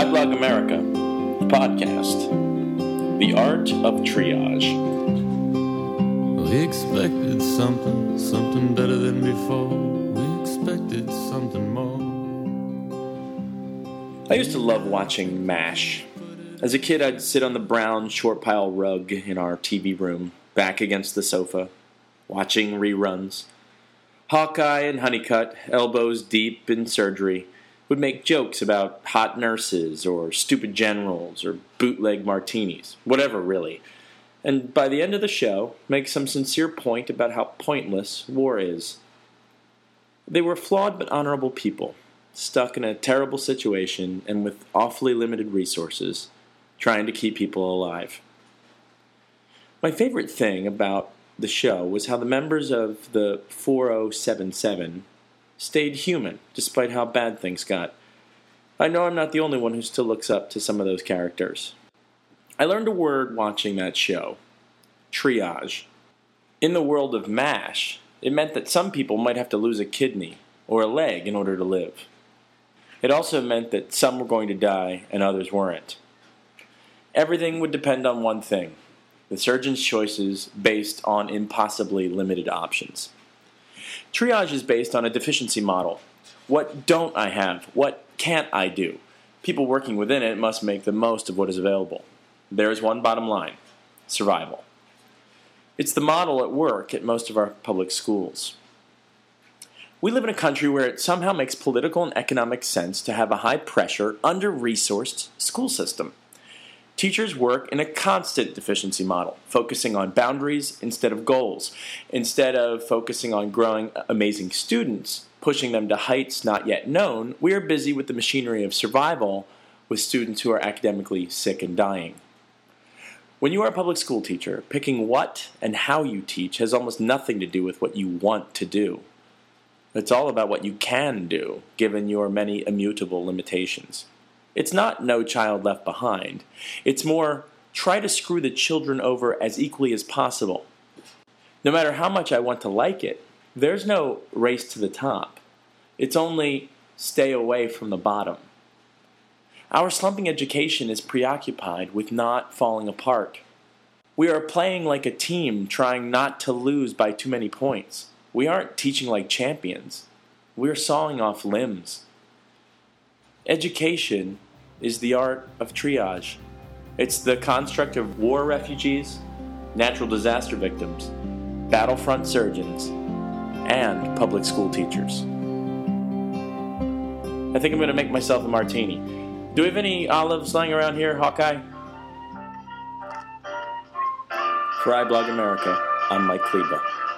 Blog America podcast, The Art of Triage. We expected something better than before. We expected something more. I used to love watching MASH. As a kid, I'd sit on the brown short pile rug in our TV room, back against the sofa, watching reruns. Hawkeye and Honeycutt, elbows deep in surgery, would make jokes about hot nurses or stupid generals or bootleg martinis, whatever really. And by the end of the show, make some sincere point about how pointless war is. They were flawed but honorable people, stuck in a terrible situation and with awfully limited resources, trying to keep people alive. My favorite thing about the show was how the members of the 4077 stayed human, despite how bad things got. I know I'm not the only one who still looks up to some of those characters. I learned a word watching that show: triage. In the world of MASH, it meant that some people might have to lose a kidney or a leg in order to live. It also meant that some were going to die and others weren't. Everything would depend on one thing: the surgeon's choices based on impossibly limited options. Triage is based on a deficiency model. What don't I have? What can't I do? People working within it must make the most of what is available. There is one bottom line: survival. It's the model at work at most of our public schools. We live in a country where it somehow makes political and economic sense to have a high-pressure, under-resourced school system. Teachers work in a constant deficiency model, focusing on boundaries instead of goals. Instead of focusing on growing amazing students, pushing them to heights not yet known, we are busy with the machinery of survival with students who are academically sick and dying. When you are a public school teacher, picking what and how you teach has almost nothing to do with what you want to do. It's all about what you can do, given your many immutable limitations. It's not No Child Left Behind. It's more, try to screw the children over as equally as possible. No matter how much I want to like it, there's no race to the top. It's only stay away from the bottom. Our slumping education is preoccupied with not falling apart. We are playing like a team trying not to lose by too many points. We aren't teaching like champions. We're sawing off limbs. Education is the art of triage. It's the construct of war refugees, natural disaster victims, battlefront surgeons, and public school teachers. I think I'm going to make myself a martini. Do we have any olives lying around here, Hawkeye? For iBlog America, I'm Mike Kleba.